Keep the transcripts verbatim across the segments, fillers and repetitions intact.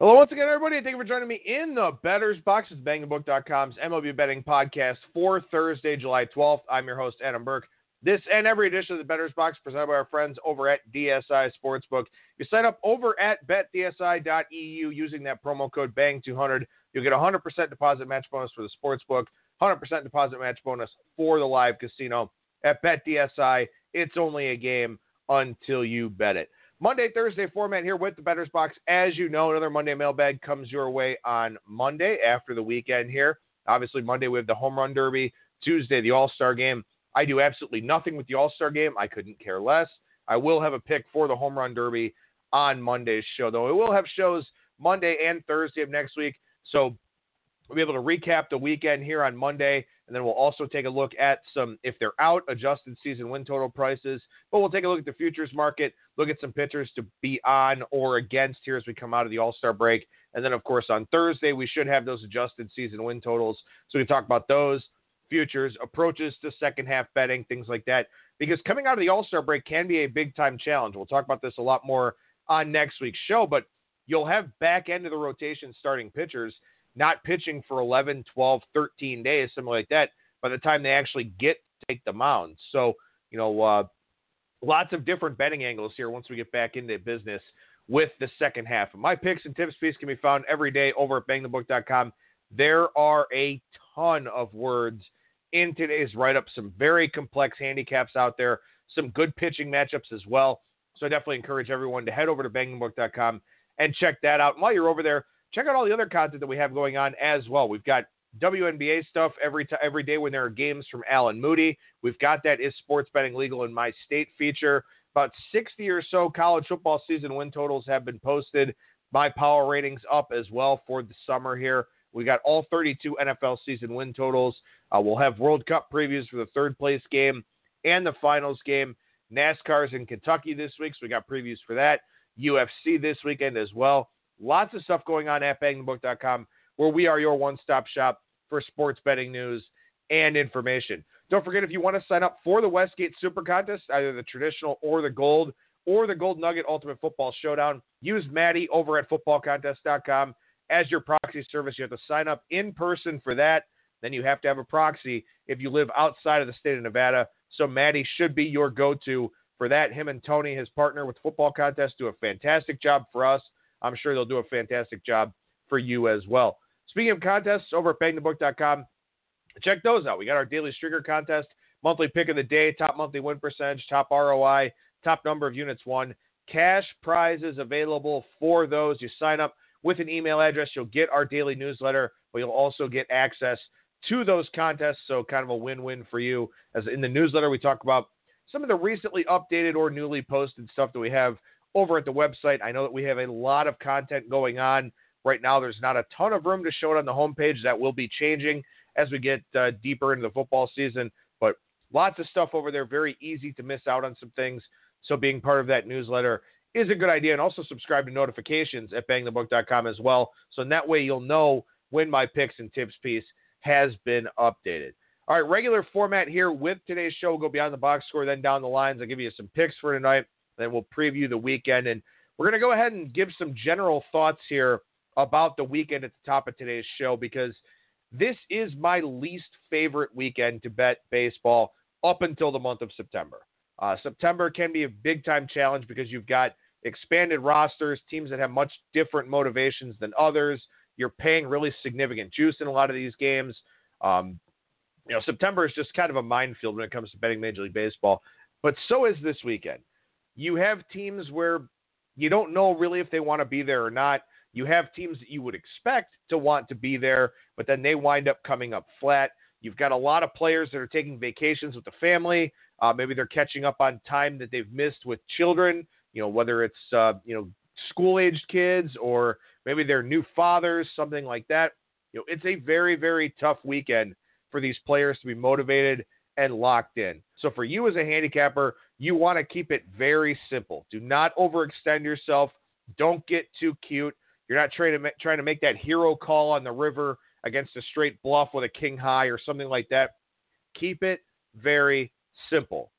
Hello once again, everybody. Thank you for joining me in the Bettor's Box. It's bang the book dot com's M L B betting podcast for Thursday, July twelfth. I'm your host, Adam Burke. This and every edition of the Bettor's Box presented by our friends over at D S I Sportsbook. If you sign up over at bet D S I dot E U using that promo code bang two hundred, you'll get a one hundred percent deposit match bonus for the Sportsbook, one hundred percent deposit match bonus for the live casino. At Bet D S I, it's only a game until you bet it. Monday, Thursday format here with the Bettor's Box. As you know, another Monday mailbag comes your way on Monday after the weekend here. Obviously, Monday we have the Home Run Derby. Tuesday, the All-Star Game. I do absolutely nothing with the All-Star Game. I couldn't care less. I will have a pick for the Home Run Derby on Monday's show, though. We will have shows Monday and Thursday of next week, so we'll be able to recap the weekend here on Monday, and then we'll also take a look at some, if they're out, adjusted season win total prices. But we'll take a look at the futures market, look at some pitchers to be on or against here as we come out of the All-Star break. And then, of course, on Thursday, we should have those adjusted season win totals. So we talk about those, futures, approaches to second half betting, things like that. Because coming out of the All-Star break can be a big-time challenge. We'll talk about this a lot more on next week's show, but you'll have back end of the rotation starting pitchers not pitching for eleven, twelve, thirteen days, something like that, by the time they actually get to take the mound. So, you know, uh, lots of different betting angles here once we get back into business with the second half. My picks and tips piece can be found every day over at bang the book dot com. There are a ton of words in today's write-up, some very complex handicaps out there, some good pitching matchups as well. So I definitely encourage everyone to head over to bang the book dot com and check that out. And while you're over there, check out all the other content that we have going on as well. We've got W N B A stuff every t- every day when there are games from Alan Moody. We've got that Is Sports Betting Legal in My State feature. About sixty or so college football season win totals have been posted. My power ratings up as well for the summer here. We got all thirty-two N F L season win totals. Uh, we'll have World Cup previews for the third place game and the finals game. NASCAR's in Kentucky this week, so we got previews for that. U F C this weekend as well. Lots of stuff going on at bang the book dot com, where we are your one-stop shop for sports betting news and information. Don't forget, if you want to sign up for the Westgate Super Contest, either the traditional or the gold, or the Gold Nugget Ultimate Football Showdown, use Maddie over at football contest dot com as your proxy service. You have to sign up in person for that. Then you have to have a proxy if you live outside of the state of Nevada. So Maddie should be your go-to for that. Him and Tony, his partner with Football Contest, do a fantastic job for us. I'm sure they'll do a fantastic job for you as well. Speaking of contests, over at bang the book dot com, check those out. We got our daily streaker contest, monthly pick of the day, top monthly win percentage, top R O I, top number of units won. Cash prizes available for those. You sign up with an email address, you'll get our daily newsletter, but you'll also get access to those contests, so kind of a win-win for you. As in the newsletter, we talk about some of the recently updated or newly posted stuff that we have over at the website. I know that we have a lot of content going on right now. There's not a ton of room to show it on the homepage. That will be changing as we get uh, deeper into the football season, but lots of stuff over there. Very easy to miss out on some things. So being part of that newsletter is a good idea. And also subscribe to notifications at bang the book dot com as well. So in that way, you'll know when my picks and tips piece has been updated. All right, regular format here with today's show. We'll go beyond the box score, then down the lines. I'll give you some picks for tonight. Then we'll preview the weekend. And we're going to go ahead and give some general thoughts here about the weekend at the top of today's show, because this is my least favorite weekend to bet baseball up until the month of September. Uh, September can be a big-time challenge because you've got expanded rosters, teams that have much different motivations than others. You're paying really significant juice in a lot of these games. Um, you know, September is just kind of a minefield when it comes to betting Major League Baseball, but so is this weekend. You have teams where you don't know really if they want to be there or not. You have teams that you would expect to want to be there, but then they wind up coming up flat. You've got a lot of players that are taking vacations with the family. Uh, maybe they're catching up on time that they've missed with children, you know, whether it's, uh, you know, school-aged kids or maybe they're new fathers, something like that. You know, it's a very, very tough weekend for these players to be motivated and locked in. So for you as a handicapper, you want to keep it very simple. Do not overextend yourself. Don't get too cute. You're not trying to, ma- trying to make that hero call on the river against a straight bluff with a king high or something like that. Keep it very simple.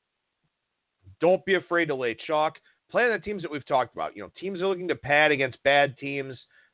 Don't be afraid to lay chalk. Play on the teams that we've talked about. You know, teams are looking to pad against bad teams.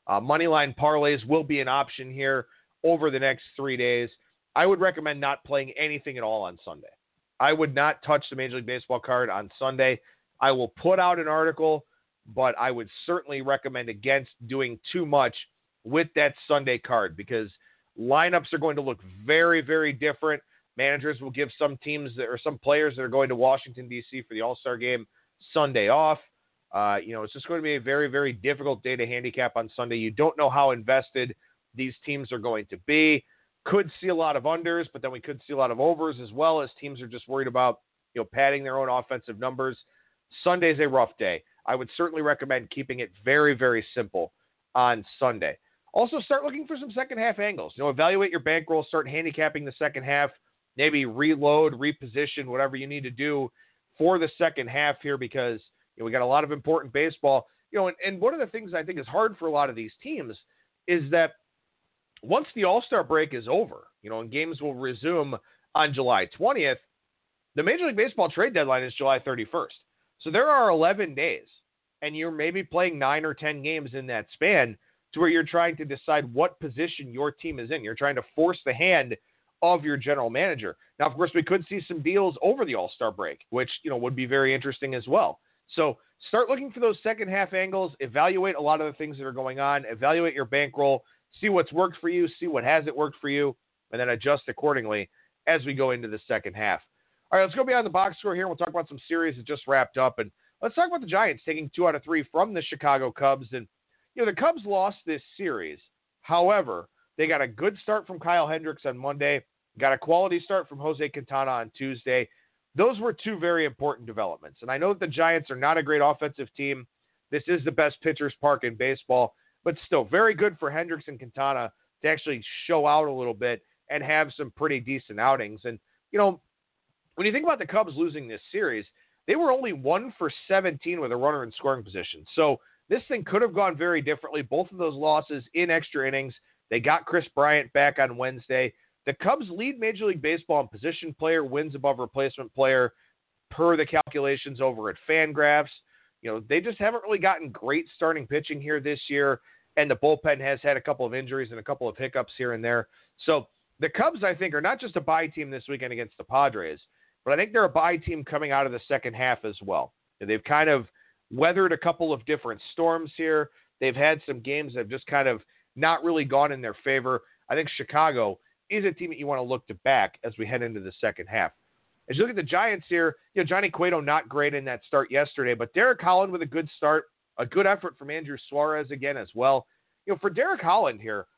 Uh, moneyline parlays will be an option here over the next three days. I would recommend not playing anything at all on Sunday. I would not touch the Major League Baseball card on Sunday. I will put out an article, but I would certainly recommend against doing too much with that Sunday card because lineups are going to look very, very different. Managers will give some teams that, or some players that are going to Washington, D C for the All-Star game Sunday off. Uh, you know, it's just going to be a very, very difficult day to handicap on Sunday. You don't know how invested these teams are going to be. Could see a lot of unders, but then we could see a lot of overs as well as teams are just worried about, you know, padding their own offensive numbers. Sunday's a rough day. I would certainly recommend keeping it very, very simple on Sunday. Also, start looking for some second half angles. You know, evaluate your bankroll, start handicapping the second half, maybe reload, reposition, whatever you need to do for the second half here because, you know, we got a lot of important baseball. You know, and, and one of the things I think is hard for a lot of these teams is that once the All-Star break is over, you know, and games will resume on July twentieth, the Major League Baseball trade deadline is July thirty-first. So there are eleven days, and you're maybe playing nine or ten games in that span to where you're trying to decide what position your team is in. You're trying to force the hand of your general manager. Now, of course, we could see some deals over the All-Star break, which, you know, would be very interesting as well. So start looking for those second half angles, evaluate a lot of the things that are going on, evaluate your bankroll, see what's worked for you, see what hasn't worked for you, and then adjust accordingly as we go into the second half. All right, let's go beyond the box score here. We'll talk about some series that just wrapped up, and let's talk about the Giants taking two out of three from the Chicago Cubs. And, you know, the Cubs lost this series. However, they got a good start from Kyle Hendricks on Monday, got a quality start from Jose Quintana on Tuesday. Those were two very important developments. And I know that the Giants are not a great offensive team. This is the best pitcher's park in baseball, but still very good for Hendricks and Quintana to actually show out a little bit and have some pretty decent outings. And, you know, when you think about the Cubs losing this series, they were only one for seventeen with a runner in scoring position. So this thing could have gone very differently. Both of those losses in extra innings. They got Chris Bryant back on Wednesday. The Cubs lead Major League Baseball in position player, wins above replacement player per the calculations over at Fangraphs. You know, they just haven't really gotten great starting pitching here this year, and the bullpen has had a couple of injuries and a couple of hiccups here and there. So the Cubs, I think, are not just a bye team this weekend against the Padres, but I think they're a bye team coming out of the second half as well. And they've kind of weathered a couple of different storms here. They've had some games that have just kind of not really gone in their favor. I think Chicago is a team that you want to look to back as we head into the second half. As you look at the Giants here, you know, Johnny Cueto not great in that start yesterday, but Derek Holland with a good start, a good effort from Andrew Suarez again as well. You know, for Derek Holland here,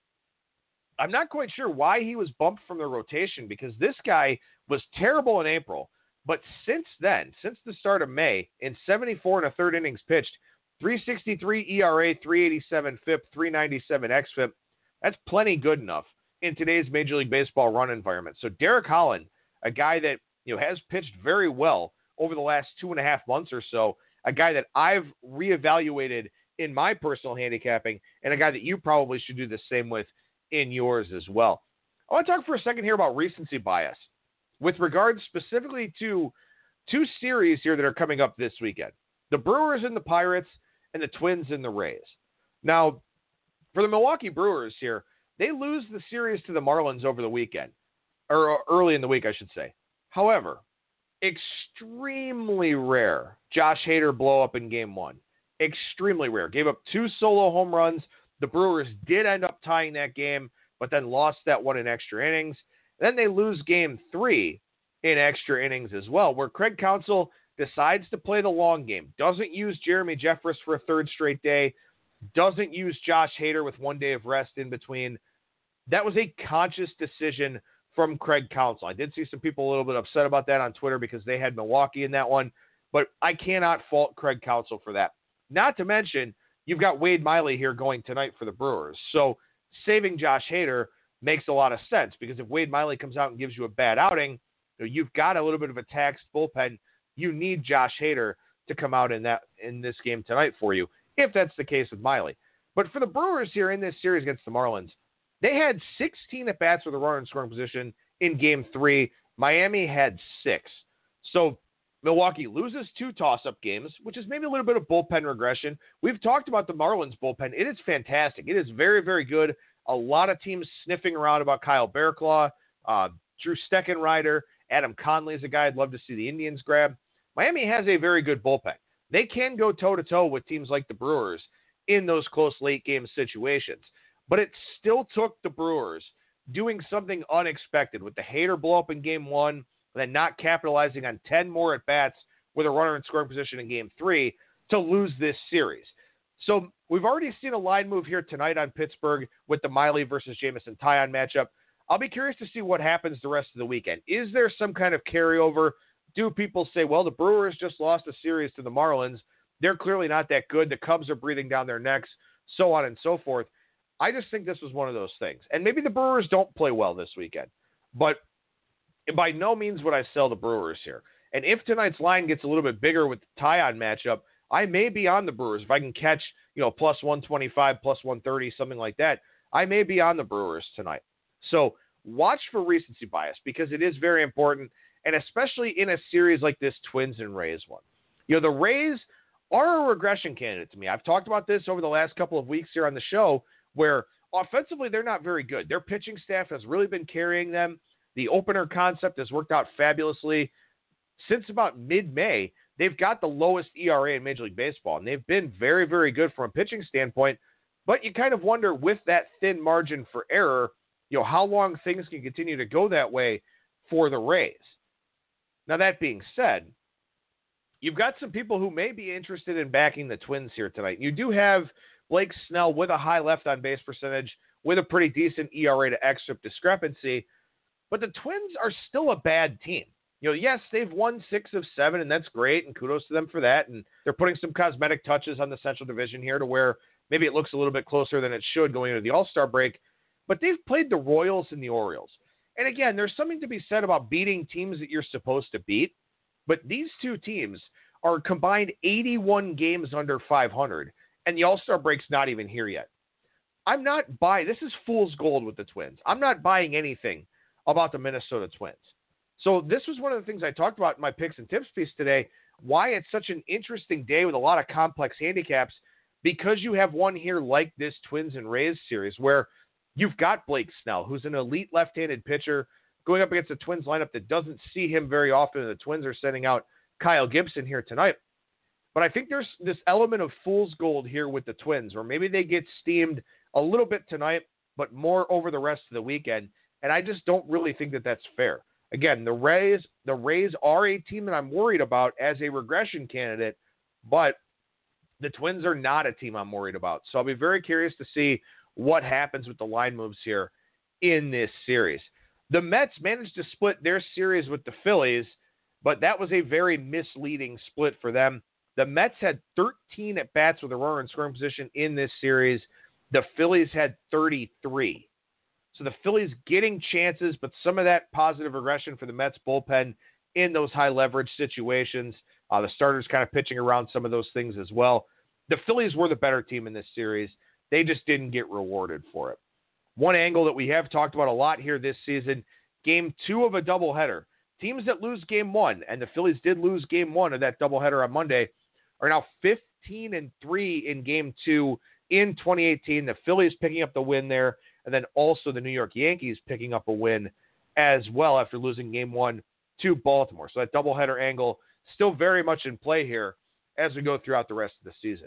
I'm not quite sure why he was bumped from the rotation because this guy was terrible in April. But since then, since the start of May, in seventy-four and a third innings pitched, three sixty-three E R A, three eighty-seven F I P, three ninety-seven X F I P, that's plenty good enough in today's Major League Baseball run environment. So Derek Holland, a guy that, you know, has pitched very well over the last two and a half months or so, a guy that I've reevaluated in my personal handicapping, and a guy that you probably should do the same with in yours as well. I want to talk for a second here about recency bias with regards specifically to two series here that are coming up this weekend. The Brewers and the Pirates and the Twins and the Rays. Now, for the Milwaukee Brewers here, they lose the series to the Marlins over the weekend, or early in the week, I should say. However, extremely rare Josh Hader blow up in game one. Extremely rare. Gave up two solo home runs. The Brewers did end up tying that game, but then lost that one in extra innings. Then they lose game three in extra innings as well, where Craig Counsell decides to play the long game, doesn't use Jeremy Jeffress for a third straight day, doesn't use Josh Hader with one day of rest in between. That was a conscious decision from Craig Counsell. I did see some people a little bit upset about that on Twitter because they had Milwaukee in that one, but I cannot fault Craig Counsell for that. Not to mention, you've got Wade Miley here going tonight for the Brewers. So saving Josh Hader makes a lot of sense because if Wade Miley comes out and gives you a bad outing, you know, you've got a little bit of a taxed bullpen. You need Josh Hader to come out in that in this game tonight for you, if that's the case with Miley. But for the Brewers here in this series against the Marlins, they had sixteen at-bats with a runner in scoring position in game three. Miami had six. So Milwaukee loses two toss-up games, which is maybe a little bit of bullpen regression. We've talked about the Marlins bullpen. It is fantastic. It is very, very good. A lot of teams sniffing around about Kyle Bearclaw, uh, Drew Steckenrider, Adam Conley is a guy I'd love to see the Indians grab. Miami has a very good bullpen. They can go toe-to-toe with teams like the Brewers in those close late-game situations. But it still took the Brewers doing something unexpected with the Hader blow-up in Game one, and then not capitalizing on ten more at-bats with a runner in scoring position in Game three to lose this series. So we've already seen a line move here tonight on Pittsburgh with the Miley versus Jameson Taillon matchup. I'll be curious to see what happens the rest of the weekend. Is there some kind of carryover? Do people say, well, the Brewers just lost a series to the Marlins. They're clearly not that good. The Cubs are breathing down their necks, so on and so forth. I just think this was one of those things. And maybe the Brewers don't play well this weekend. But by no means would I sell the Brewers here. And if tonight's line gets a little bit bigger with the Taillon matchup, I may be on the Brewers. If I can catch, you know, plus one twenty-five, plus one thirty, something like that, I may be on the Brewers tonight. So watch for recency bias because it is very important, and especially in a series like this Twins and Rays one. You know, the Rays are a regression candidate to me. I've talked about this over the last couple of weeks here on the show where offensively they're not very good. Their pitching staff has really been carrying them. The opener concept has worked out fabulously. Since about mid-May, they've got the lowest E R A in Major League Baseball, and they've been very, very good from a pitching standpoint. But you kind of wonder with that thin margin for error, you know, how long things can continue to go that way for the Rays. Now, that being said, you've got some people who may be interested in backing the Twins here tonight. You do have Blake Snell with a high left on base percentage, with a pretty decent E R A to X F I P discrepancy, but the Twins are still a bad team. You know, yes, they've won six of seven, and that's great, and kudos to them for that. And they're putting some cosmetic touches on the Central Division here to where maybe it looks a little bit closer than it should going into the All-Star break. But they've played the Royals and the Orioles. And again, there's something to be said about beating teams that you're supposed to beat. But these two teams are combined eighty-one games under five hundred, and the All-Star break's not even here yet. I'm not buying – this is fool's gold with the Twins. I'm not buying anything about the Minnesota Twins. So this was one of the things I talked about in my picks and tips piece today, why it's such an interesting day with a lot of complex handicaps, because you have one here like this Twins and Rays series where you've got Blake Snell, who's an elite left-handed pitcher, going up against a Twins lineup that doesn't see him very often, and the Twins are sending out Kyle Gibson here tonight. But I think there's this element of fool's gold here with the Twins, where maybe they get steamed a little bit tonight, but more over the rest of the weekend, and I just don't really think that that's fair. Again, the Rays, the Rays are a team that I'm worried about as a regression candidate, but the Twins are not a team I'm worried about. So I'll be very curious to see what happens with the line moves here in this series. The Mets managed to split their series with the Phillies, but that was a very misleading split for them. The Mets had thirteen at-bats with a runner in scoring position in this series. The Phillies had thirty-three. So the Phillies getting chances, but some of that positive regression for the Mets bullpen in those high leverage situations. Uh, the starters kind of pitching around some of those things as well. The Phillies were the better team in this series. They just didn't get rewarded for it. One angle that we have talked about a lot here this season, game two of a doubleheader. Teams that lose game one, and the Phillies did lose game one of that doubleheader on Monday, are now fifteen and three in game two in twenty eighteen. The Phillies picking up the win there. And then also the New York Yankees picking up a win as well after losing game one to Baltimore. So that doubleheader angle still very much in play here as we go throughout the rest of the season.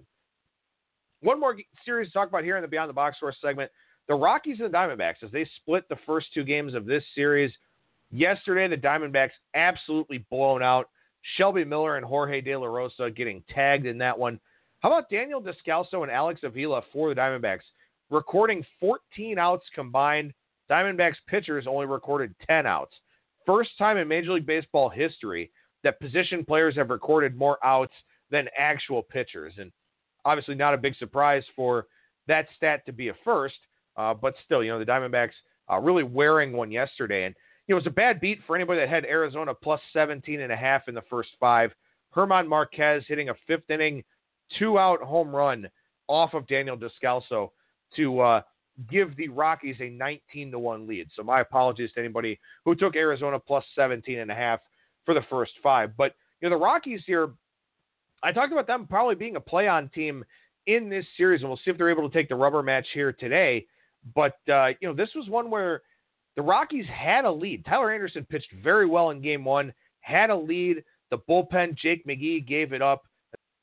One more series to talk about here in the Beyond the Box Score segment. The Rockies and the Diamondbacks, as they split the first two games of this series. Yesterday, the Diamondbacks absolutely blown out. Shelby Miller and Jorge De La Rosa getting tagged in that one. How about Daniel Descalso and Alex Avila for the Diamondbacks? Recording fourteen outs combined. Diamondbacks pitchers only recorded ten outs. First time in Major League Baseball history that position players have recorded more outs than actual pitchers. And obviously not a big surprise for that stat to be a first. Uh, but still, you know, the Diamondbacks uh, really wearing one yesterday. And it was a bad beat for anybody that had Arizona plus seventeen and a half in the first five. Herman Marquez hitting a fifth inning, two out home run off of Daniel Descalso to uh, give the Rockies a nineteen to one lead. So my apologies to anybody who took Arizona plus seventeen and a half for the first five. But you know, the Rockies here, I talked about them probably being a play-on team in this series, and we'll see if they're able to take the rubber match here today. But, uh, you know, this was one where the Rockies had a lead. Tyler Anderson pitched very well in game one, had a lead. The bullpen, Jake McGee, gave it up.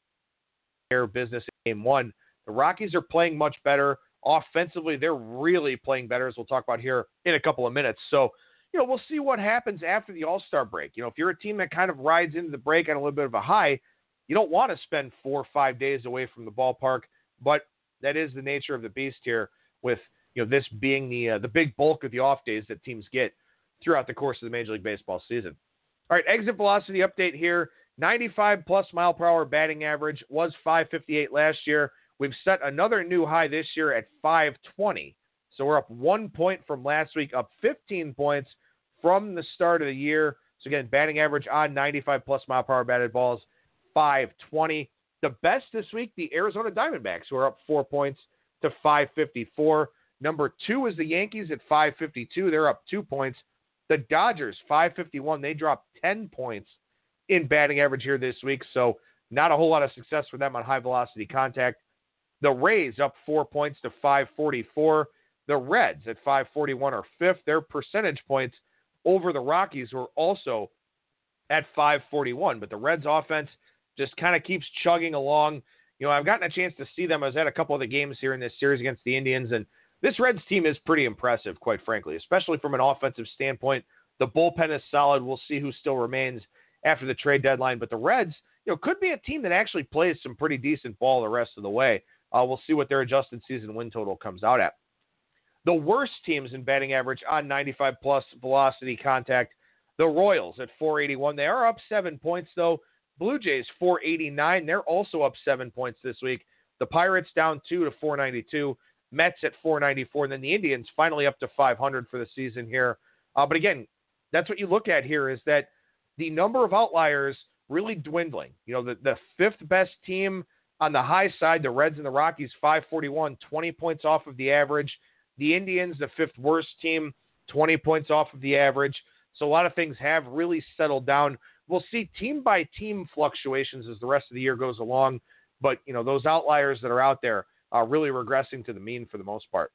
Their business in game one. The Rockies are playing much better. Offensively, they're really playing better, as we'll talk about here in a couple of minutes. So, you know, we'll see what happens after the All-Star break. You know, if you're a team that kind of rides into the break on a little bit of a high, you don't want to spend four or five days away from the ballpark, but that is the nature of the beast here with, you know, this being the uh, the big bulk of the off days that teams get throughout the course of the Major League Baseball season. All right, exit velocity update here. ninety-five plus mile per hour batting average, was five fifty-eight last year. We've set another new high this year at five twenty. So we're up one point from last week, up fifteen points from the start of the year. So again, batting average on ninety-five plus mile per hour batted balls, five twenty. The best this week, the Arizona Diamondbacks, who are up four points to five fifty-four. Number two is the Yankees at five fifty-two. They're up two points. The Dodgers, five fifty-one. They dropped ten points in batting average here this week. So not a whole lot of success for them on high velocity contact. The Rays up four points to five forty-four. The Reds at five forty-one are fifth. Their percentage points over the Rockies were also at five forty-one. But the Reds offense just kind of keeps chugging along. You know, I've gotten a chance to see them. I was at a couple of the games here in this series against the Indians, and this Reds team is pretty impressive, quite frankly, especially from an offensive standpoint. The bullpen is solid. We'll see who still remains after the trade deadline. But the Reds, you know, could be a team that actually plays some pretty decent ball the rest of the way. Uh, we'll see what their adjusted season win total comes out at. The worst teams in batting average on ninety-five plus velocity contact, the Royals at four eighty-one. They are up seven points, though. Blue Jays, four eighty-nine. They're also up seven points this week. The Pirates down two to four ninety-two. Mets at four ninety-four. And then the Indians finally up to five hundred for the season here. Uh, but again, that's what you look at here is that the number of outliers really dwindling. You know, the, the fifth best team on the high side, the Reds and the Rockies, five forty-one, twenty points off of the average. The Indians, the fifth worst team, twenty points off of the average. So a lot of things have really settled down. We'll see team-by-team fluctuations as the rest of the year goes along. But, you know, those outliers that are out there are really regressing to the mean for the most part.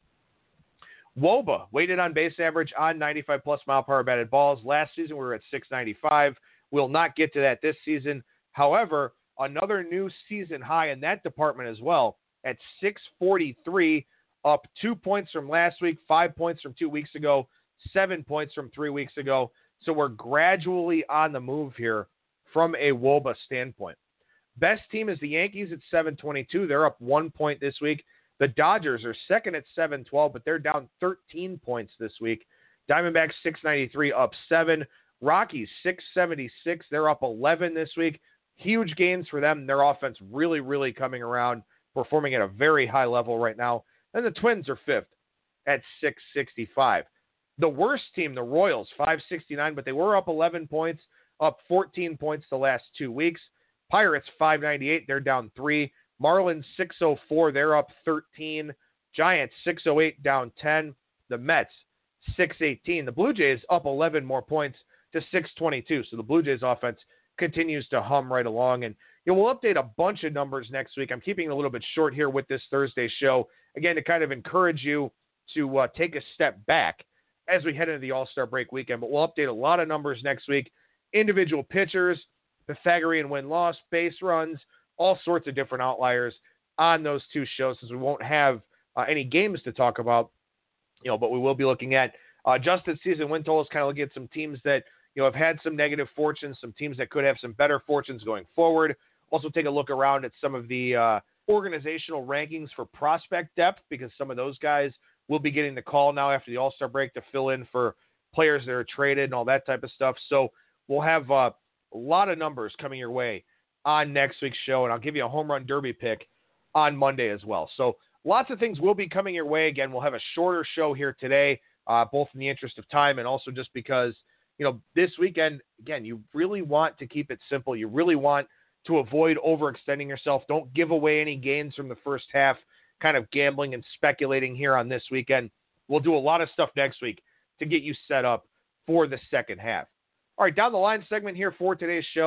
W O B A, weighted on base average on ninety-five plus mile per hour batted balls. Last season, we were at six ninety-five. We'll not get to that this season. However, another new season high in that department as well at six forty-three, up two points from last week, five points from two weeks ago, seven points from three weeks ago. So we're gradually on the move here from a W O B A standpoint. Best team is the Yankees at seven twenty-two. They're up one point this week. The Dodgers are second at seven twelve, but they're down thirteen points this week. Diamondbacks six ninety-three, up seven. Rockies six seventy-six. They're up eleven this week. Huge gains for them. Their offense really, really coming around, performing at a very high level right now. And the Twins are fifth at six sixty-five. The worst team, the Royals, five sixty-nine, but they were up eleven points, up fourteen points the last two weeks. Pirates, five ninety-eight, they're down three. Marlins, six oh four, they're up thirteen. Giants, six oh eight, down ten. The Mets, six eighteen. The Blue Jays up eleven more points to six twenty-two. So the Blue Jays offense continues to hum right along. And you know, we'll update a bunch of numbers next week. I'm keeping it a little bit short here with this Thursday show. Again, to kind of encourage you to uh, take a step back as we head into the All-Star break weekend. But we'll update a lot of numbers next week. Individual pitchers, Pythagorean win-loss, base runs, all sorts of different outliers on those two shows, since we won't have uh, any games to talk about, you know, but we will be looking at uh, adjusted season win totals, kind of looking at some teams that, you know, have had some negative fortunes, some teams that could have some better fortunes going forward. Also take a look around at some of the uh, organizational rankings for prospect depth, because some of those guys will be getting the call now after the All-Star break to fill in for players that are traded and all that type of stuff. So we'll have uh, a lot of numbers coming your way on next week's show, and I'll give you a home run derby pick on Monday as well. So lots of things will be coming your way. Again, we'll have a shorter show here today, uh, both in the interest of time and also just because, you know, this weekend, again, you really want to keep it simple. You really want to avoid overextending yourself. Don't give away any gains from the first half, kind of gambling and speculating here on this weekend. We'll do a lot of stuff next week to get you set up for the second half. All right, down the line segment here for today's show.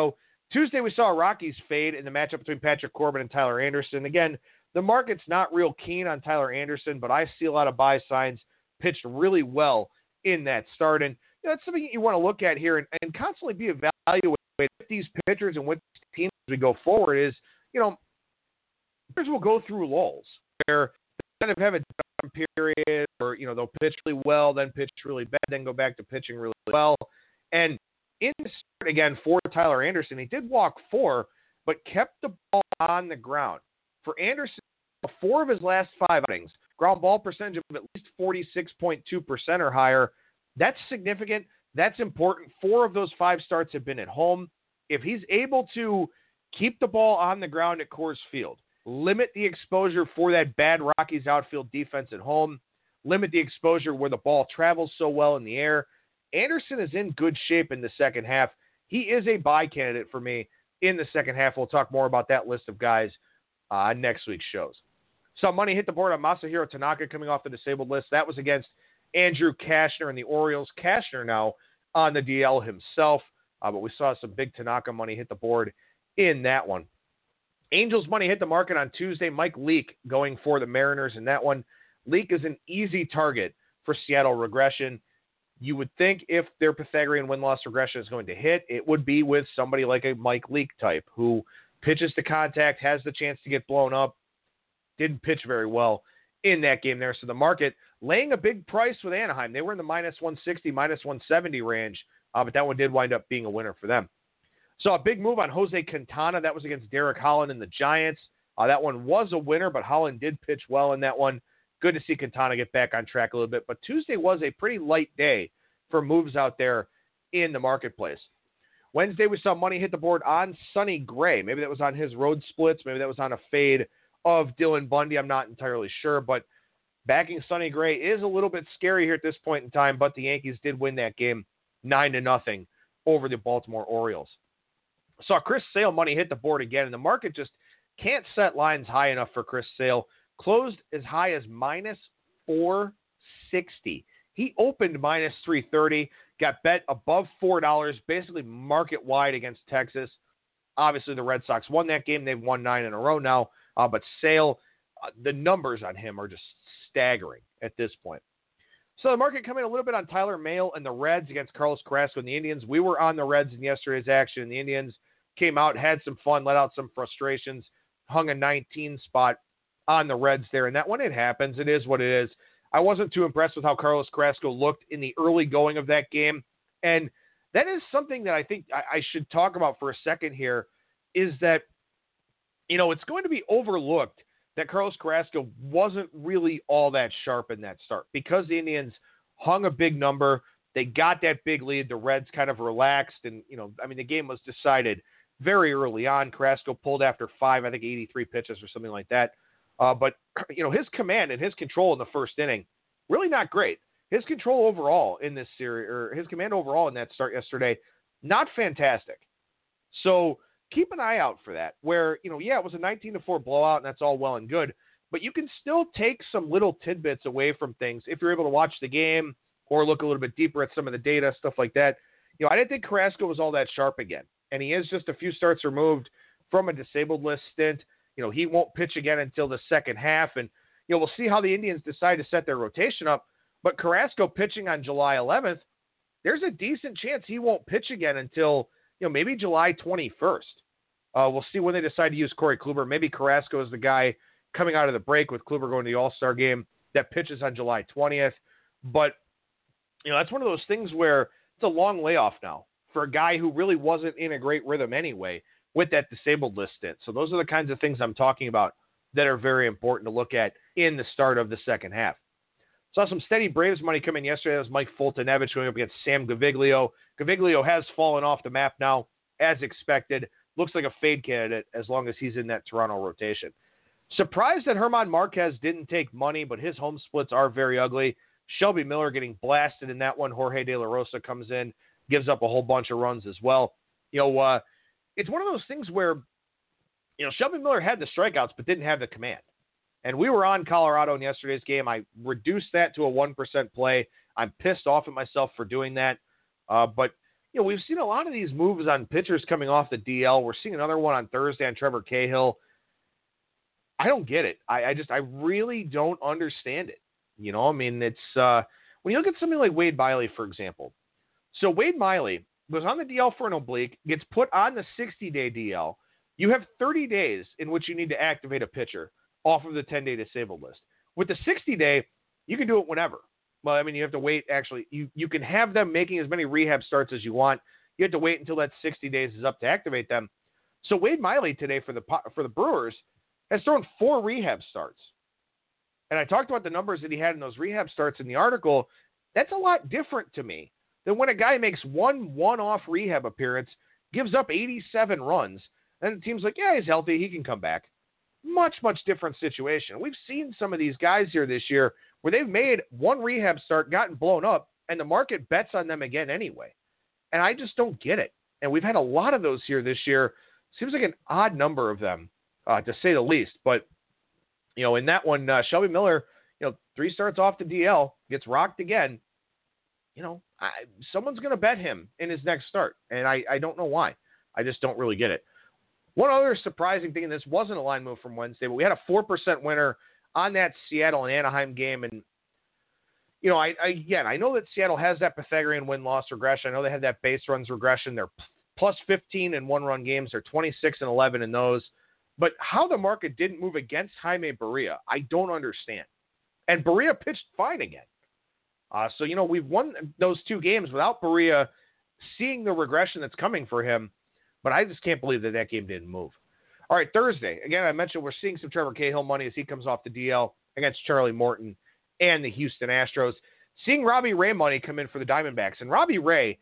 Tuesday, we saw a Rockies fade in the matchup between Patrick Corbin and Tyler Anderson. Again, the market's not real keen on Tyler Anderson, but I see a lot of buy signs. Pitched really well in that start. And you know, that's something you want to look at here and, and constantly be evaluated with these pitchers and with teams as we go forward is, you know, pitchers will go through lulls where they kind of have a down period or, you know, they'll pitch really well, then pitch really bad, then go back to pitching really well. And in the start, again, for Tyler Anderson, he did walk four, but kept the ball on the ground. For Anderson, four of his last five outings, ground ball percentage of at least forty-six point two percent or higher. That's significant. That's important. Four of those five starts have been at home. If he's able to keep the ball on the ground at Coors Field, limit the exposure for that bad Rockies outfield defense at home, limit the exposure where the ball travels so well in the air, Anderson is in good shape in the second half. He is a buy candidate for me in the second half. We'll talk more about that list of guys uh, next week's shows. So money hit the board on Masahiro Tanaka coming off the disabled list. That was against Andrew Cashner and the Orioles. Cashner now on the D L himself, uh, but we saw some big Tanaka money hit the board in that one. Angels money hit the market on Tuesday. Mike Leake going for the Mariners in that one. Leake is an easy target for Seattle regression. You would think if their Pythagorean win-loss regression is going to hit, it would be with somebody like a Mike Leake type who pitches to contact, has the chance to get blown up, didn't pitch very well in that game there. So the market laying a big price with Anaheim. They were in the minus one sixty, minus one seventy range, uh, but that one did wind up being a winner for them. So a big move on Jose Quintana. That was against Derek Holland and the Giants. Uh, that one was a winner, but Holland did pitch well in that one. Good to see Quintana get back on track a little bit. But Tuesday was a pretty light day for moves out there in the marketplace. Wednesday, we saw money hit the board on Sonny Gray. Maybe that was on his road splits. Maybe that was on a fade of Dylan Bundy. I'm not entirely sure, but backing Sonny Gray is a little bit scary here at this point in time, but the Yankees did win that game nine to nothing over the Baltimore Orioles. Saw Chris Sale money hit the board again, and the market just can't set lines high enough for Chris Sale. Closed as high as minus four sixty. He opened minus three thirty, got bet above four dollars, basically market wide against Texas. Obviously, the Red Sox won that game. They've won nine in a row now. Uh, but Sale, uh, the numbers on him are just staggering at this point. So the market coming a little bit on Tyler Mahle and the Reds against Carlos Carrasco and the Indians. We were on the Reds in yesterday's action, and the Indians came out, had some fun, let out some frustrations, hung a nineteen spot on the Reds there. And that when it happens, it is what it is. I wasn't too impressed with how Carlos Carrasco looked in the early going of that game. And that is something that I think I, I should talk about for a second here is that, you know, it's going to be overlooked that Carlos Carrasco wasn't really all that sharp in that start because the Indians hung a big number. They got that big lead. The Reds kind of relaxed. And, you know, I mean, the game was decided very early on. Carrasco pulled after five, I think eighty-three pitches or something like that. Uh, but, you know, his command and his control in the first inning, really not great. His control overall in this series, or his command overall in that start yesterday, not fantastic. So keep an eye out for that where, you know, yeah, it was a nineteen to four blowout and that's all well and good, but you can still take some little tidbits away from things if you're able to watch the game or look a little bit deeper at some of the data, stuff like that. You know, I didn't think Carrasco was all that sharp again, and he is just a few starts removed from a disabled list stint. You know, he won't pitch again until the second half, and, you know, we'll see how the Indians decide to set their rotation up. But Carrasco pitching on July eleventh, there's a decent chance he won't pitch again until, you know, maybe July twenty-first. Uh, we'll see when they decide to use Corey Kluber. Maybe Carrasco is the guy coming out of the break with Kluber going to the All-Star game that pitches on July twentieth. But, you know, that's one of those things where it's a long layoff now for a guy who really wasn't in a great rhythm anyway with that disabled list stint. So those are the kinds of things I'm talking about that are very important to look at in the start of the second half. Saw some steady Braves money come in yesterday. That was Mike Foltynewicz going up against Sam Gaviglio. Gaviglio has fallen off the map now, as expected. Looks like a fade candidate as long as he's in that Toronto rotation. Surprised that German Marquez didn't take money, but his home splits are very ugly. Shelby Miller getting blasted in that one. Jorge De La Rosa comes in, gives up a whole bunch of runs as well. You know, uh, it's one of those things where, you know, Shelby Miller had the strikeouts but didn't have the command. And we were on Colorado in yesterday's game. I reduced that to a one percent play. I'm pissed off at myself for doing that. Uh, but, you you know, we've seen a lot of these moves on pitchers coming off the D L. We're seeing another one on Thursday on Trevor Cahill. I don't get it. I, I just, I really don't understand it. You know, I mean, it's, uh, when you look at something like Wade Miley, for example. So Wade Miley was on the D L for an oblique, gets put on the sixty-day D L. You have thirty days in which you need to activate a pitcher off of the ten-day disabled list. With the sixty-day, you can do it whenever. Well, I mean, you have to wait, actually. You, you can have them making as many rehab starts as you want. You have to wait until that sixty days is up to activate them. So Wade Miley today for the for the Brewers has thrown four rehab starts. And I talked about the numbers that he had in those rehab starts in the article. That's a lot different to me than when a guy makes one one-off rehab appearance, gives up eighty-seven runs, and the team's like, yeah, he's healthy, he can come back. Much, much different situation. We've seen some of these guys here this year where they've made one rehab start, gotten blown up, and the market bets on them again anyway. And I just don't get it. And we've had a lot of those here this year. Seems like an odd number of them, uh, to say the least. But, you know, in that one, uh, Shelby Miller, you know, three starts off the D L, gets rocked again. You know, I, someone's going to bet him in his next start. And I, I don't know why. I just don't really get it. One other surprising thing, and this wasn't a line move from Wednesday, but we had a four percent winner on that Seattle and Anaheim game. And, you know, I, I again, I know that Seattle has that Pythagorean win-loss regression. I know they have that base runs regression. They're plus fifteen in one-run games. They're twenty-six and eleven in those. But how the market didn't move against Jaime Barria, I don't understand. And Barria pitched fine again. Uh, so, you know, we've won those two games without Barria seeing the regression that's coming for him. But I just can't believe that that game didn't move. All right, Thursday. Again, I mentioned we're seeing some Trevor Cahill money as he comes off the D L against Charlie Morton and the Houston Astros. Seeing Robbie Ray money come in for the Diamondbacks. And Robbie Ray,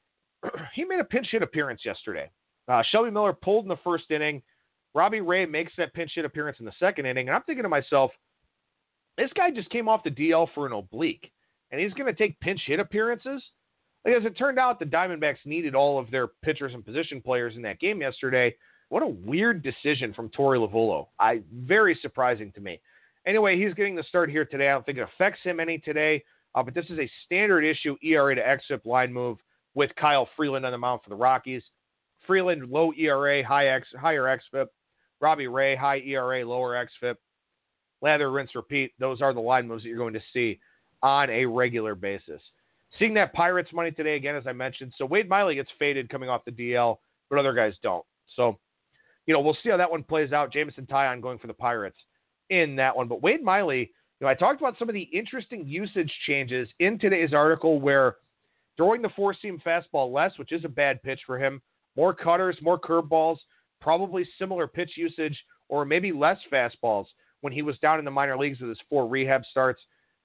he made a pinch hit appearance yesterday. Uh, Shelby Miller pulled in the first inning. Robbie Ray makes that pinch hit appearance in the second inning. And I'm thinking to myself, this guy just came off the D L for an oblique. And he's going to take pinch hit appearances? Like, as it turned out, the Diamondbacks needed all of their pitchers and position players in that game yesterday. What a weird decision from Torey Lovullo. I very surprising to me. Anyway, he's getting the start here today. I don't think it affects him any today, uh, but this is a standard issue E R A to X F I P line move with Kyle Freeland on the mound for the Rockies. Freeland, low E R A, high X, higher X F I P. Robbie Ray, high E R A, lower X F I P. Lather, rinse, repeat. Those are the line moves that you're going to see on a regular basis. Seeing that Pirates money today, again, as I mentioned. So Wade Miley gets faded coming off the D L, but other guys don't. So, you know, we'll see how that one plays out. Jameson Taillon going for the Pirates in that one. But Wade Miley, you know, I talked about some of the interesting usage changes in today's article where throwing the four-seam fastball less, which is a bad pitch for him, more cutters, more curveballs, probably similar pitch usage, or maybe less fastballs when he was down in the minor leagues with his four rehab starts.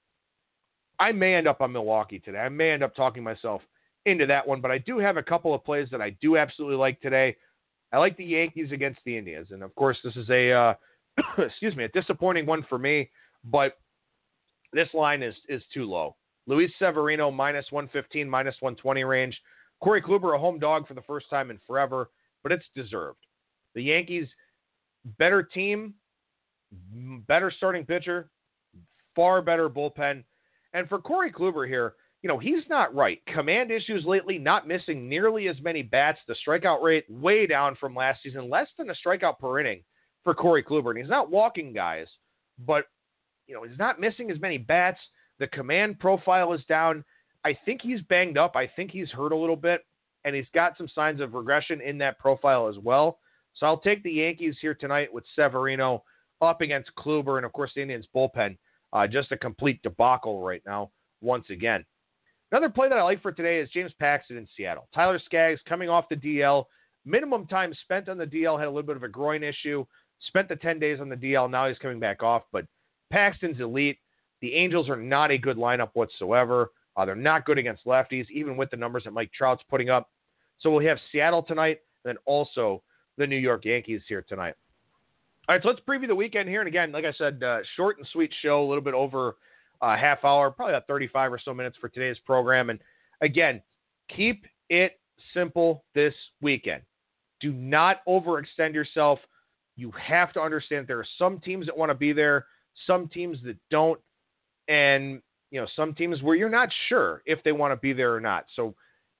I may end up on Milwaukee today. I may end up talking myself into that one, but I do have a couple of plays that I do absolutely like today. I like the Yankees against the Indians, and of course, this is a uh, excuse me, a disappointing one for me. But this line is is too low. Luis Severino minus one fifteen, minus one twenty range. Corey Kluber a home dog for the first time in forever, but it's deserved. The Yankees, better team, better starting pitcher, far better bullpen. And for Corey Kluber here, you know, he's not right. Command issues lately, not missing nearly as many bats. The strikeout rate way down from last season, less than a strikeout per inning for Corey Kluber. And he's not walking guys, but, you know, he's not missing as many bats. The command profile is down. I think he's banged up. I think he's hurt a little bit, and he's got some signs of regression in that profile as well. So I'll take the Yankees here tonight with Severino up against Kluber, and, of course, the Indians' bullpen. Uh, just a complete debacle right now, once again. Another play that I like for today is James Paxton in Seattle. Tyler Skaggs coming off the D L. Minimum time spent on the D L, had a little bit of a groin issue. Spent the ten days on the D L. Now he's coming back off. But Paxton's elite. The Angels are not a good lineup whatsoever. Uh, they're not good against lefties, even with the numbers that Mike Trout's putting up. So we'll have Seattle tonight, and then also the New York Yankees here tonight. All right, so let's preview the weekend here. And again, like I said, uh, short and sweet show, a little bit over a uh, half hour, probably about thirty-five or so minutes for today's program. And again, keep it simple this weekend. Do not overextend yourself. You have to understand there are some teams that want to be there, some teams that don't, and you know, some teams where you're not sure if they want to be there or not. So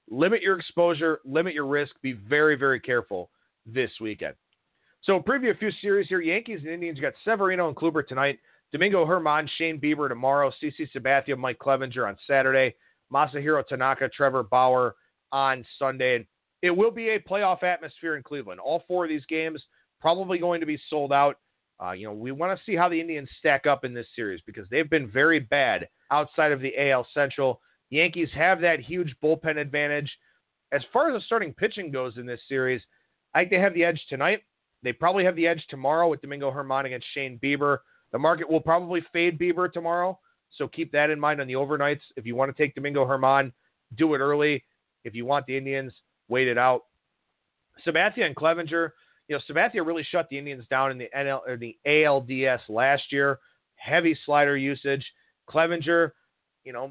limit your exposure, limit your risk, be very, very careful this weekend. So preview a few series here. Yankees and Indians, you got Severino and Kluber tonight. Domingo Germán, Shane Bieber tomorrow. C C Sabathia, Mike Clevenger on Saturday. Masahiro Tanaka, Trevor Bauer on Sunday. And it will be a playoff atmosphere in Cleveland. All four of these games probably going to be sold out. Uh, you know, we want to see how the Indians stack up in this series because they've been very bad outside of the A L Central. Yankees have that huge bullpen advantage. As far as the starting pitching goes in this series, I think they have the edge tonight. They probably have the edge tomorrow with Domingo Germán against Shane Bieber. The market will probably fade Bieber tomorrow, so keep that in mind on the overnights. If you want to take Domingo Germán, do it early. If you want the Indians, wait it out. Sabathia and Clevenger, you know, Sabathia really shut the Indians down in the N L or the A L D S last year. Heavy slider usage. Clevenger, you know,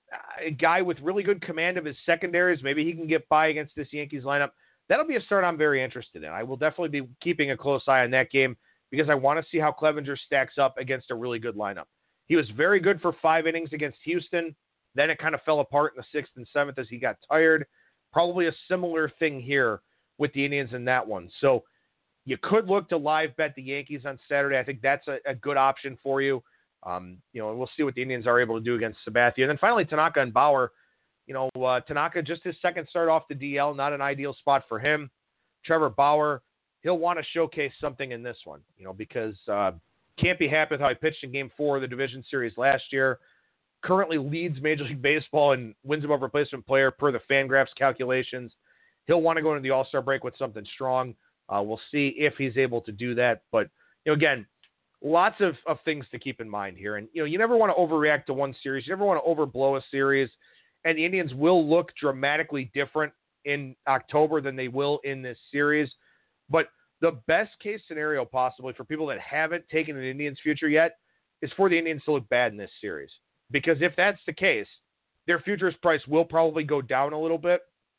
a guy with really good command of his secondaries. Maybe he can get by against this Yankees lineup. That'll be a start I'm very interested in. I will definitely be keeping a close eye on that game because I want to see how Clevenger stacks up against a really good lineup. He was very good for five innings against Houston. Then it kind of fell apart in the sixth and seventh as he got tired. Probably a similar thing here with the Indians in that one. So you could look to live bet the Yankees on Saturday. I think that's a, a good option for you. Um, you know, and we'll see what the Indians are able to do against Sabathia. And then finally, Tanaka and Bauer. You know, uh, Tanaka, just his second start off the D L, not an ideal spot for him. Trevor Bauer, he'll want to showcase something in this one, you know, because uh, can't be happy with how he pitched in Game four of the Division Series last year. Currently leads Major League Baseball in wins above replacement player per the Fangraphs calculations. He'll want to go into the All-Star break with something strong. Uh, we'll see if he's able to do that. But, you know, again, lots of, of things to keep in mind here. And, you know, you never want to overreact to one series. You never want to overblow a series. And the Indians will look dramatically different in October than they will in this series. But the best case scenario possibly for people that haven't taken an Indians future yet is for the Indians to look bad in this series. Because if that's the case, their futures price will probably go down a little bit.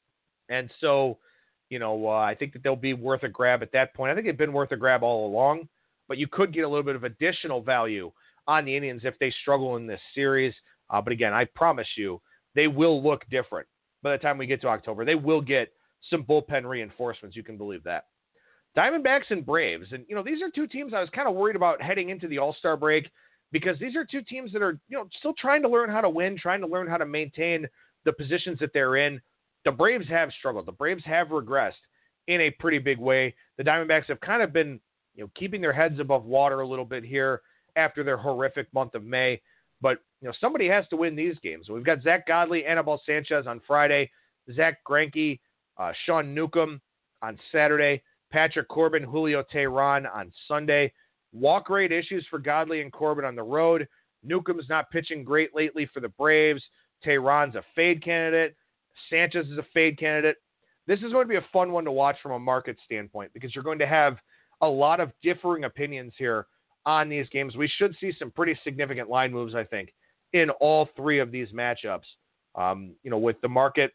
And so, you know, uh, I think that they'll be worth a grab at that point. I think they've been worth a grab all along. But you could get a little bit of additional value on the Indians if they struggle in this series. Uh, but again, I promise you, they will look different by the time we get to October. They will get some bullpen reinforcements. You can believe that. Diamondbacks and Braves. And, you know, these are two teams I was kind of worried about heading into the All-Star break because these are two teams that are, you know, still trying to learn how to win, trying to learn how to maintain the positions that they're in. The Braves have struggled. The Braves have regressed in a pretty big way. The Diamondbacks have kind of been, you know, keeping their heads above water a little bit here after their horrific month of May. But, you know, somebody has to win these games. We've got Zach Godley, Anibal Sanchez on Friday, Zach Greinke, uh, Sean Newcomb on Saturday, Patrick Corbin, Julio Teheran on Sunday. Walk rate issues for Godley and Corbin on the road. Newcomb's not pitching great lately for the Braves. Teheran's a fade candidate. Sanchez is a fade candidate. This is going to be a fun one to watch from a market standpoint because you're going to have a lot of differing opinions here on these games. We should see some pretty significant line moves, I think, in all three of these matchups. Um, you know, with the market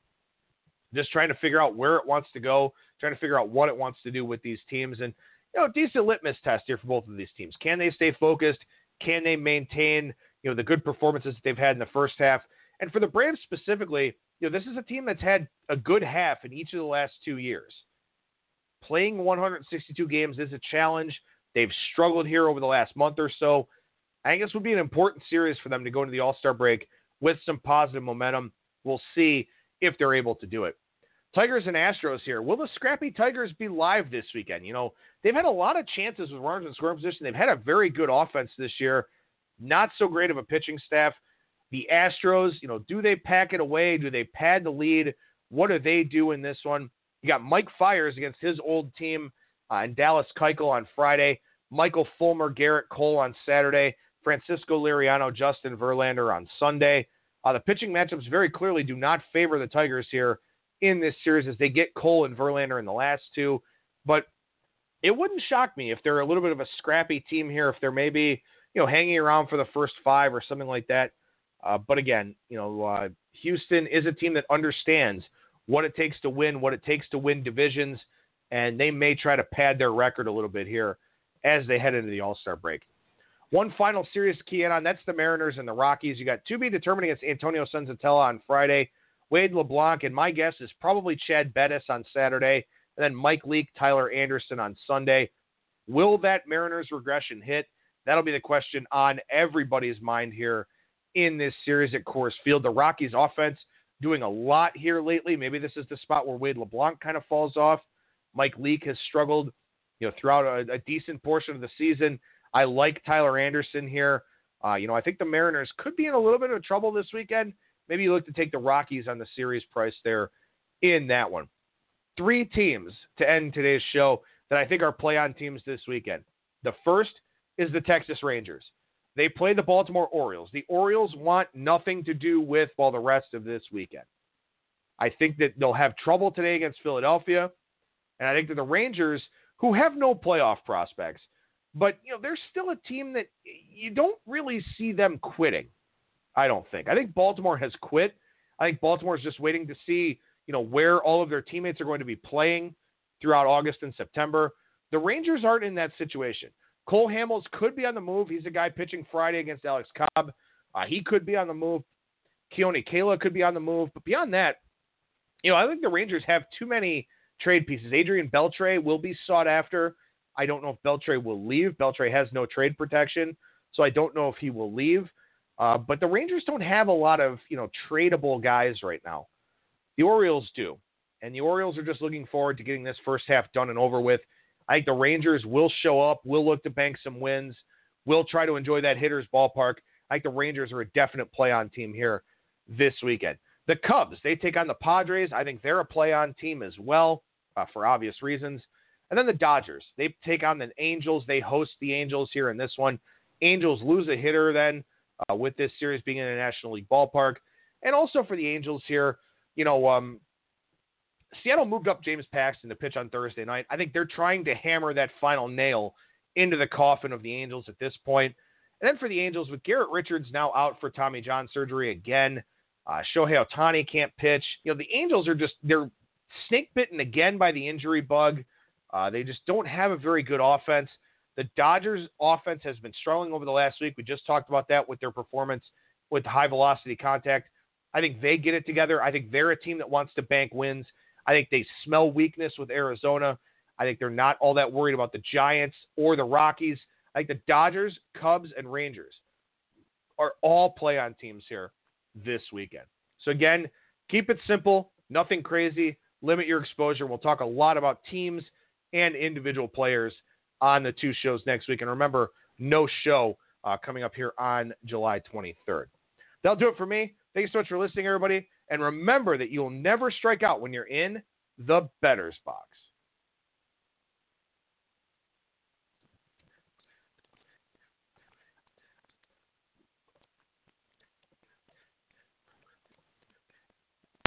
just trying to figure out where it wants to go, trying to figure out what it wants to do with these teams. And, you know, decent litmus test here for both of these teams. Can they stay focused? Can they maintain, you know, the good performances that they've had in the first half? And for the Braves specifically, you know, this is a team that's had a good half in each of the last two years. Playing one hundred sixty-two games is a challenge. They've struggled here over the last month or so. I think this would be an important series for them to go into the All-Star break with some positive momentum. We'll see if they're able to do it. Tigers and Astros here. Will the scrappy Tigers be live this weekend? You know, they've had a lot of chances with runners in scoring position. They've had a very good offense this year. Not so great of a pitching staff. The Astros, you know, do they pack it away? Do they pad the lead? What do they do in this one? You got Mike Fiers against his old team uh, and Dallas Keuchel on Friday. Michael Fulmer, Garrett Cole on Saturday. Francisco Liriano, Justin Verlander on Sunday. Uh, the pitching matchups very clearly do not favor the Tigers here in this series as they get Cole and Verlander in the last two. But it wouldn't shock me if they're a little bit of a scrappy team here, if they're maybe, you know, hanging around for the first five or something like that. Uh, but again, you know, uh, Houston is a team that understands what it takes to win, what it takes to win divisions, and they may try to pad their record a little bit here as they head into the All-Star break. One final series to key in on, that's the Mariners and the Rockies. You got to be determined against Antonio Senzatella on Friday. Wade LeBlanc, and my guess is probably Chad Bettis on Saturday, and then Mike Leake, Tyler Anderson on Sunday. Will that Mariners regression hit? That'll be the question on everybody's mind here in this series at Coors Field. The Rockies offense doing a lot here lately. Maybe this is the spot where Wade LeBlanc kind of falls off. Mike Leake has struggled, you know, throughout a, a decent portion of the season. I like Tyler Anderson here. Uh, you know, I think the Mariners could be in a little bit of trouble this weekend. Maybe you look to take the Rockies on the series price there in that one. Three teams to end today's show that I think are play-on teams this weekend. The first is the Texas Rangers. They play the Baltimore Orioles. The Orioles want nothing to do with, well, the rest of this weekend. I think that they'll have trouble today against Philadelphia. And I think that the Rangers, who have no playoff prospects, but, you know, they're still a team that you don't really see them quitting, I don't think. I think Baltimore has quit. I think Baltimore is just waiting to see, you know, where all of their teammates are going to be playing throughout August and September. The Rangers aren't in that situation. Cole Hamels could be on the move. He's a guy pitching Friday against Alex Cobb. Uh, he could be on the move. Keone Kela could be on the move. But beyond that, you know, I think the Rangers have too many trade pieces. Adrian Beltre will be sought after. I don't know if Beltre will leave. Beltre has no trade protection, so I don't know if he will leave. Uh, but the Rangers don't have a lot of, you know, tradable guys right now. The Orioles do. And the Orioles are just looking forward to getting this first half done and over with. I think the Rangers will show up, will look to bank some wins, will try to enjoy that hitter's ballpark. I think the Rangers are a definite play-on team here this weekend. The Cubs, they take on the Padres. I think they're a play-on team as well, uh, for obvious reasons. And then the Dodgers, they take on the Angels. They host the Angels here in this one. Angels lose a hitter then uh, with this series being in a National League ballpark. And also for the Angels here, you know, um, Seattle moved up James Paxton to pitch on Thursday night. I think they're trying to hammer that final nail into the coffin of the Angels at this point. And then for the Angels, with Garrett Richards now out for Tommy John surgery again, uh, Shohei Ohtani can't pitch. You know, the Angels are just, they're snake bitten again by the injury bug. Uh, they just don't have a very good offense. The Dodgers offense has been struggling over the last week. We just talked about that with their performance with high velocity contact. I think they get it together. I think they're a team that wants to bank wins. I think they smell weakness with Arizona. I think they're not all that worried about the Giants or the Rockies. I think the Dodgers, Cubs, and Rangers are all play-on teams here this weekend. So again, keep it simple, nothing crazy, limit your exposure. We'll talk a lot about teams and individual players on the two shows next week. And remember, no show uh, coming up here on July twenty-third. That'll do it for me. Thank you so much for listening, everybody. And remember that you'll never strike out when you're in the bettor's box.